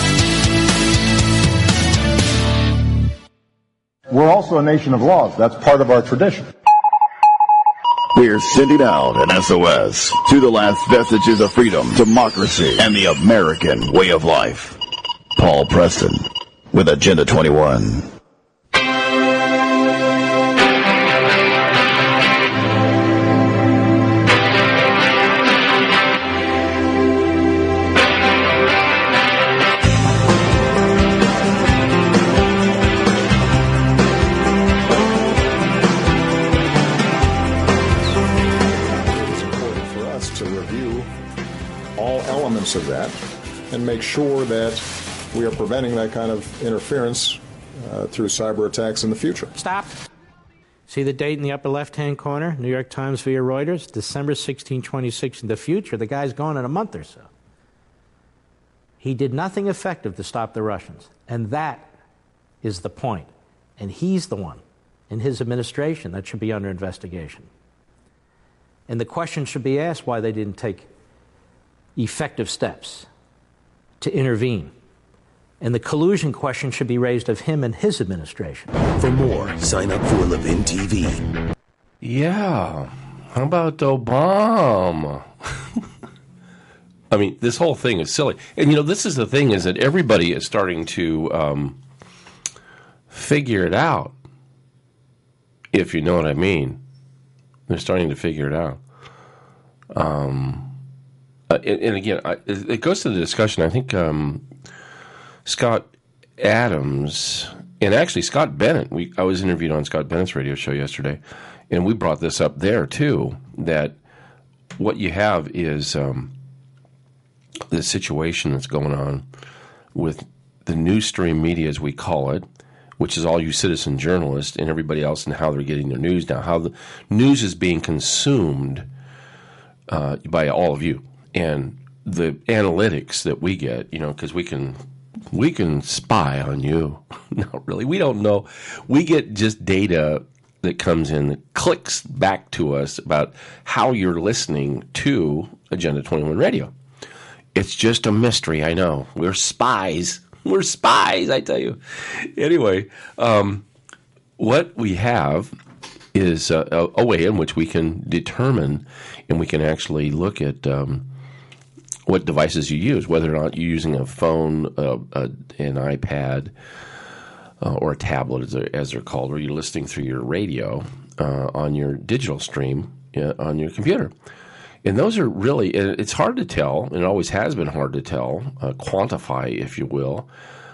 [SPEAKER 14] We're also a nation of laws. That's part of our tradition.
[SPEAKER 10] We're sending out an S O S to the last vestiges of freedom, democracy, and the American way of life. Paul Preston with Agenda twenty-one.
[SPEAKER 14] Of that and make sure that we are preventing that kind of interference uh, through cyber attacks in the future.
[SPEAKER 17] Stop. See the date in the upper left-hand corner? New York Times via Reuters, December sixteenth, twenty-six. In the future, the guy's gone in a month or so. He did nothing effective to stop the Russians, and that is the point. And he's the one in his administration that should be under investigation. And the question should be asked why they didn't take effective steps to intervene. And the collusion question should be raised of him and his administration.
[SPEAKER 18] For more, sign up for Levin T V.
[SPEAKER 11] Yeah. How about Obama? I mean, this whole thing is silly. And, you know, this is the thing is that everybody is starting to um, figure it out, if you know what I mean. They're starting to figure it out. Um... Uh, and, and again, I, it goes to the discussion. I think um, Scott Adams and actually Scott Bennett. We I was interviewed on Scott Bennett's radio show yesterday, and we brought this up there too. That what you have is um, the situation that's going on with the news stream media, as we call it, which is all you citizen journalists and everybody else, and how they're getting their news now. How the news is being consumed uh, by all of you. And the analytics that we get, you know, because we can we can spy on you. Not really. We don't know. We get just data that comes in that clicks back to us about how you're listening to Agenda twenty-one Radio. It's just a mystery, I know. We're spies. We're spies, I tell you. Anyway, um, what we have is a, a, a way in which we can determine and we can actually look at um, what devices you use, whether or not you're using a phone, uh, a, an iPad, uh, or a tablet, as they're, as they're called, or you're listening through your radio uh, on your digital stream uh, on your computer. And those are really, it's hard to tell, and it always has been hard to tell, uh, quantify, if you will,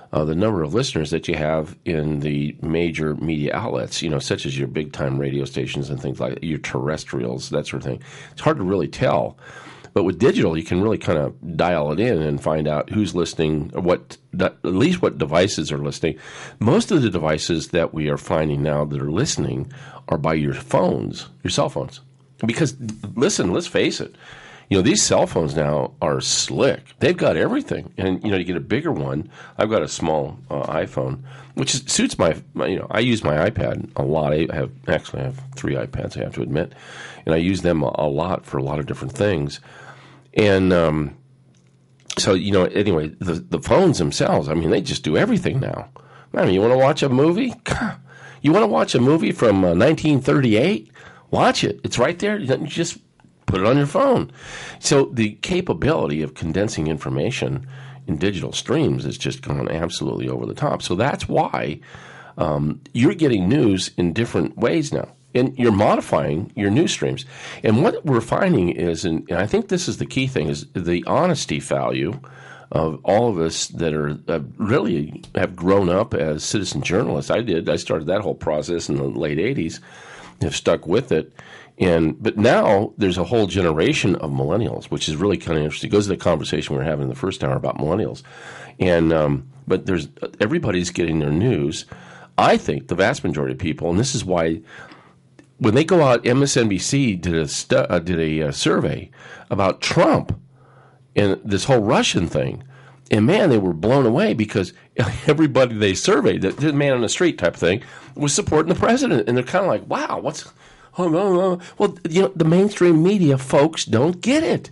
[SPEAKER 11] uh, the number of listeners that you have in the major media outlets, you know, such as your big-time radio stations and things like that, your terrestrials, that sort of thing. It's hard to really tell. But with digital, you can really kind of dial it in and find out who's listening, or what, at least what devices are listening. Most of the devices that we are finding now that are listening are by your phones, your cell phones. Because, listen, let's face it, you know, these cell phones now are slick. They've got everything. And, you know, you get a bigger one. I've got a small uh, iPhone, which is, suits my, my, you know, I use my iPad a lot. I have, actually, I have three iPads, I have to admit. And I use them a, a lot for a lot of different things. And um, so, you know, anyway, the, the phones themselves, I mean, they just do everything now. I mean, you want to watch a movie? You want to watch a movie from uh, nineteen thirty-eight? Watch it. It's right there. You just put it on your phone. So the capability of condensing information in digital streams has just gone absolutely over the top. So that's why um, you're getting news in different ways now. And you're modifying your news streams. And what we're finding is, and I think this is the key thing, is the honesty value of all of us that are uh, really have grown up as citizen journalists. I did. I started that whole process in the late eighties, have stuck with it. And but now there's a whole generation of millennials, which is really kind of interesting. It goes to the conversation we were having in the first hour about millennials. And um, but there's everybody's getting their news. I think the vast majority of people, and this is why when they go out, M S N B C did a stu- uh, did a uh, survey about Trump and this whole Russian thing, and man, they were blown away because everybody they surveyed, the, the man on the street type thing, was supporting the president, and they're kind of like, "Wow, what's?" Oh, no, no. Well, you know, the mainstream media folks don't get it.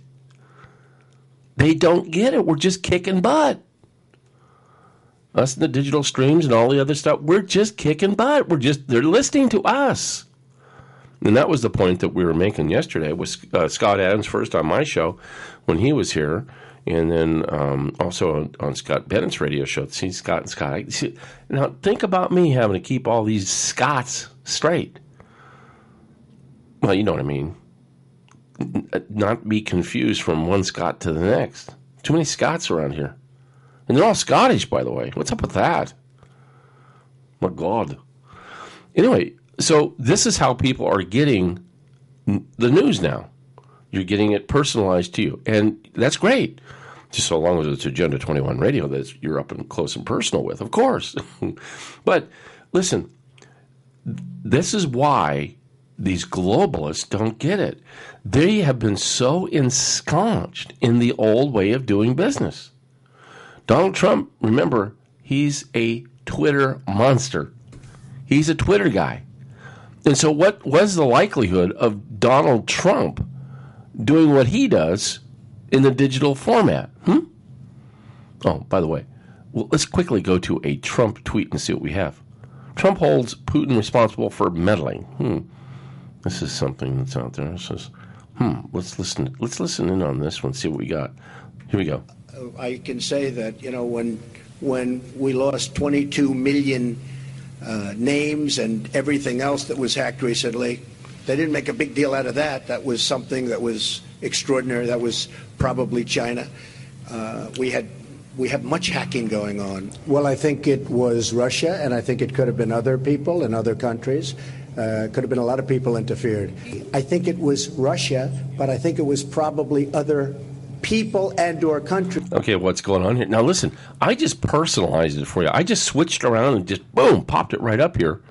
[SPEAKER 11] They don't get it. We're just kicking butt. Us and the digital streams and all the other stuff, we're just kicking butt. We're just they're listening to us. And that was the point that we were making yesterday with uh, Scott Adams first on my show when he was here, and then um, also on, on Scott Bennett's radio show. See, Scott and Scott. I, see, now, think about me having to keep all these Scotts straight. Well, you know what I mean. Not be confused from one Scott to the next. Too many Scots around here. And they're all Scottish, by the way. What's up with that? My God. Anyway, so this is how people are getting the news now. You're getting it personalized to you. And that's great. Just so long as it's Agenda twenty-one Radio that you're up and close and personal with, of course. But listen, this is why these globalists don't get it. They have been so ensconced in the old way of doing business. Donald Trump, remember, he's a Twitter monster. He's a Twitter guy. And so what was the likelihood of Donald Trump doing what he does in the digital format? Hmm? Oh, by the way, well, let's quickly go to a Trump tweet and see what we have. Trump holds Putin responsible for meddling. Hmm. This is something that's out there. It says, hmm, let's listen. Let's listen in on this one, see what we got. Here we go.
[SPEAKER 19] I can say that, you know, when when we lost twenty-two million uh, names and everything else that was hacked recently, they didn't make a big deal out of that. That was something that was extraordinary. That was probably China. Uh, we had we have much hacking going on. Well, I think it was Russia, and I think it could have been other people in other countries. Uh, could have been a lot of people interfered. I think it was Russia, but I think it was probably other people and or countries.
[SPEAKER 11] Okay, what's going on here? Now listen, I just personalized it for you. I just switched around and just, boom, popped it right up here.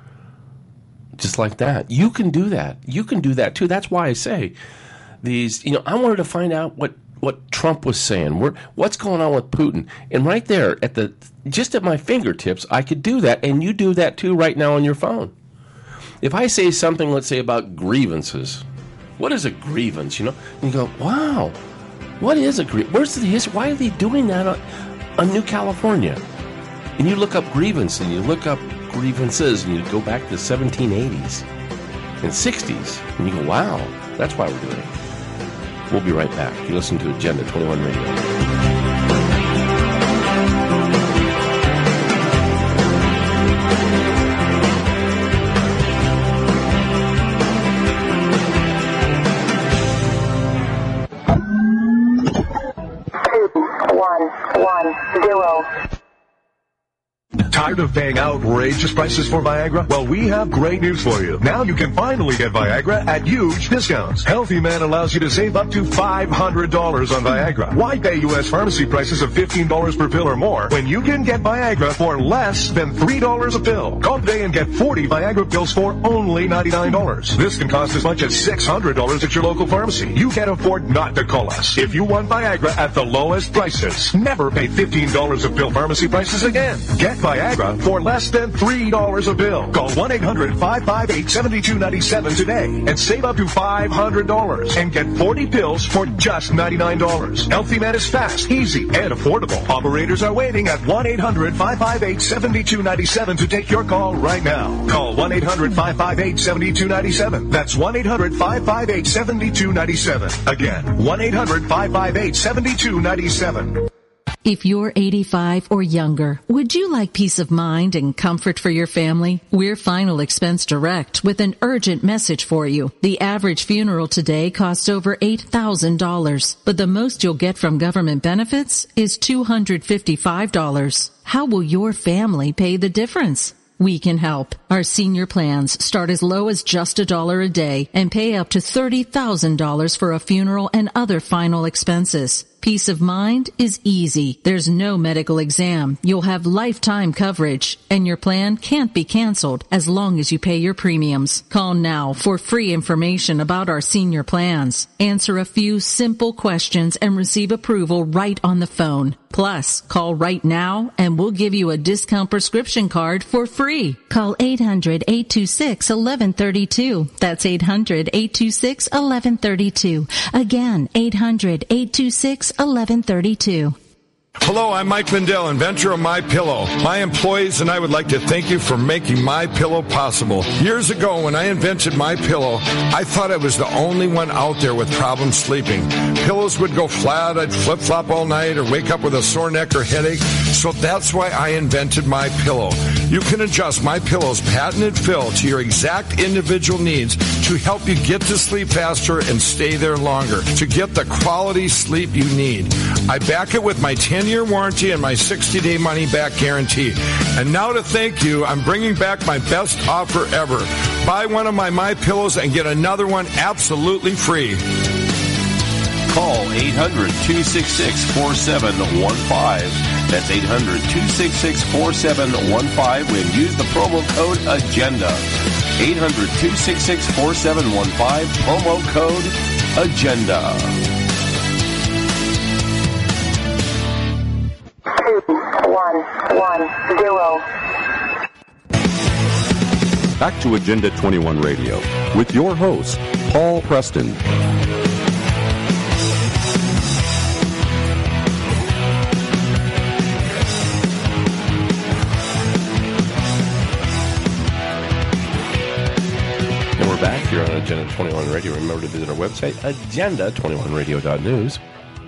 [SPEAKER 11] Just like that. You can do that. You can do that too. That's why I say these, you know, I wanted to find out what, what Trump was saying. Where, what's going on with Putin? And right there, at the just at my fingertips, I could do that. And you do that too right now on your phone. If I say something, let's say, about grievances, what is a grievance, you know? And you go, wow, what is a grievance? Where's the history? Why are they doing that on, on New California? And you look up grievance, and you look up grievances, and you go back to the seventeen eighties and sixties, and you go, wow, that's why we're doing it. We'll be right back. You listen to Agenda twenty-one Radio.
[SPEAKER 2] One, one, zero.
[SPEAKER 4] Tired of paying outrageous prices for Viagra? Well, we have great news for you. Now you can finally get Viagra at huge discounts. Healthy Man allows you to save up to five hundred dollars on Viagra. Why pay U S pharmacy prices of fifteen dollars per pill or more when you can get Viagra for less than three dollars a pill? Call today and get forty Viagra pills for only ninety-nine dollars. This can cost as much as six hundred dollars at your local pharmacy. You can't afford not to call us. If you want Viagra at the lowest prices, never pay fifteen dollars a pill pharmacy prices again. Get Viagra for less than three dollars a pill. Call one eight hundred five five eight seven two nine seven today and save up to five hundred dollars and get forty pills for just ninety-nine dollars. Healthy Man is fast, easy, and affordable. Operators are waiting at one eight hundred five five eight seven two nine seven to take your call right now. Call one eight hundred five five eight seven two nine seven. That's one eight hundred five five eight seven two nine seven. Again, one eight hundred five five eight seven two nine seven.
[SPEAKER 15] If you're eighty-five or younger, would you like peace of mind and comfort for your family? We're Final Expense Direct with an urgent message for you. The average funeral today costs over eight thousand dollars, but the most you'll get from government benefits is two hundred fifty-five dollars. How will your family pay the difference? We can help. Our senior plans start as low as just a dollar a day and pay up to thirty thousand dollars for a funeral and other final expenses. Peace of mind is easy. There's no medical exam. You'll have lifetime coverage, and your plan can't be canceled as long as you pay your premiums. Call now for free information about our senior plans. Answer a few simple questions and receive approval right on the phone. Plus, call right now and we'll give you a discount prescription card for free. Call eight hundred eight two six one one three two. That's eight hundred eight two six one one three two. Again, eight hundred eight two six one one three two.
[SPEAKER 13] Hello, I'm Mike Lindell, inventor of MyPillow. My employees and I would like to thank you for making MyPillow possible. Years ago, when I invented MyPillow, I thought I was the only one out there with problems sleeping. Pillows would go flat, I'd flip-flop all night, or wake up with a sore neck or headache. So that's why I invented MyPillow. You can adjust MyPillow's patented fill to your exact individual needs to help you get to sleep faster and stay there longer, to get the quality sleep you need. I back it with my ten-year warranty and my sixty-day money-back guarantee. And now to thank you, I'm bringing back my best offer ever. Buy one of my MyPillows and get another one absolutely free.
[SPEAKER 11] Call eight hundred two six six four seven one five. That's eight hundred two six six four seven one five and use the promo code AGENDA. eight hundred two six six four seven one five, promo code AGENDA.
[SPEAKER 2] One, one, zero.
[SPEAKER 20] Back to Agenda twenty-one Radio with your host, Paul Preston.
[SPEAKER 11] And we're back here on Agenda twenty-one Radio. Remember to visit our website, agenda twenty-one radio dot news.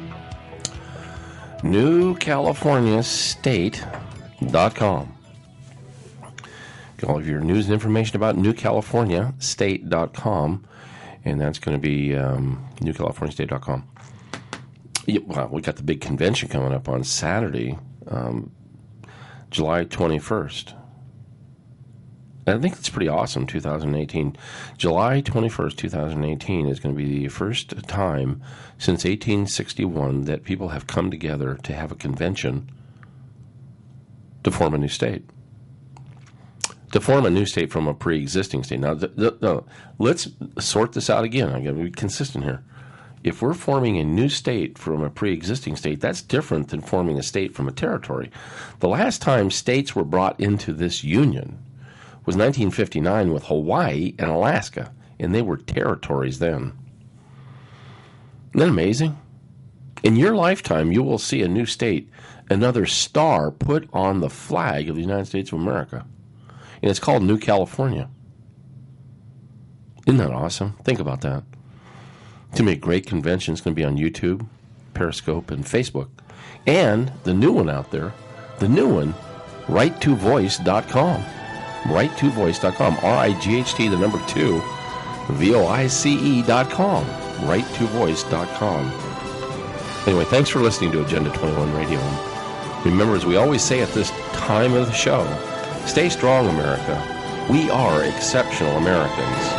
[SPEAKER 11] New California State dot com. Get all of your news and information about New California State dot com, and that's going to be um, New California State dot com. Yeah, well, we got the big convention coming up on Saturday, um, July twenty-first. I think it's pretty awesome, two thousand eighteen. July twenty-first, two thousand eighteen is going to be the first time since eighteen sixty-one that people have come together to have a convention to form a new state. To form a new state from a pre-existing state. Now, the, the, the, let's sort this out again. I've got to be consistent here. If we're forming a new state from a pre-existing state, that's different than forming a state from a territory. The last time states were brought into this union was nineteen fifty-nine with Hawaii and Alaska, and they were territories then. Isn't that amazing? In your lifetime, you will see a new state, another star put on the flag of the United States of America, and it's called New California. Isn't that awesome? Think about that. It's going to be a great convention. It's going to be on YouTube, Periscope, and Facebook. And the new one out there, the new one, right to voice dot com. right to voice dot com. R I G H T, the number two, V O I C E dot com. right to voice dot com. Anyway, thanks for listening to Agenda twenty-one Radio. Remember, as we always say at this time of the show, stay strong, America. We are exceptional Americans.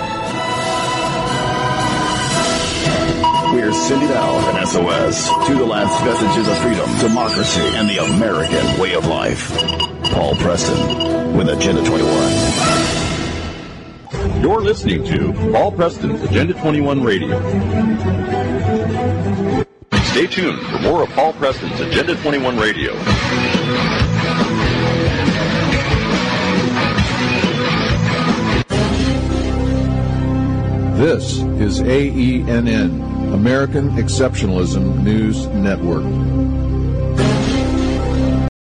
[SPEAKER 10] We're sending out an S O S to the last vestiges of freedom, democracy, and the American way of life. Paul Preston with Agenda twenty-one.
[SPEAKER 20] You're listening to Paul Preston's Agenda twenty-one Radio. Stay tuned for more of Paul Preston's Agenda twenty-one Radio.
[SPEAKER 1] This is A E N N, American Exceptionalism News Network.